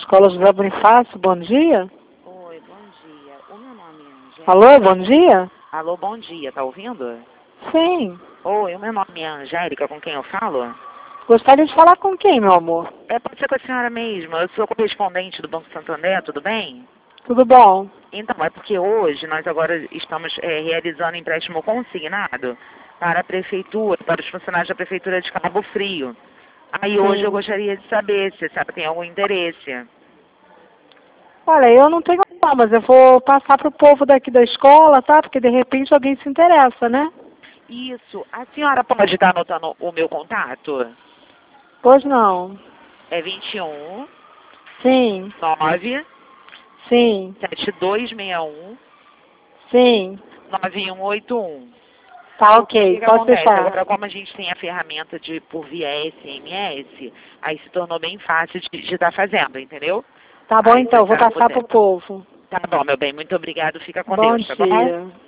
Escola José Bonifácio, bom dia. Oi, bom dia. O meu nome é Angélica. Alô, bom dia? Alô, bom dia, tá ouvindo? Sim. Oi, o meu nome é Angélica, com quem eu falo? Gostaria de falar com quem, meu amor? Pode ser com a senhora mesmo. Eu sou correspondente do Banco Santander, tudo bem? Tudo bom? Então, é porque hoje nós agora estamos realizando empréstimo consignado para a prefeitura, para os funcionários da prefeitura de Cabo Frio. Aí hoje eu Sim. gostaria de saber se sabe, tem algum interesse. Olha, eu não tenho não, mas eu vou passar pro povo daqui da escola, tá? Porque de repente alguém se interessa, né? Isso. A senhora pode estar anotando o meu contato? Pois não. É 21 Sim, 9 sim, 7261 sim. 9181. Tá O que ok, que pode acontece? deixar. Agora, como a gente tem a ferramenta de por via SMS, aí se tornou bem fácil de estar fazendo, entendeu? Tá bom Aí, se então, a vou senhora passar puder. pro povo. Tá bom, meu bem, muito obrigado. Fica com Bom Deus, tá bom? dia.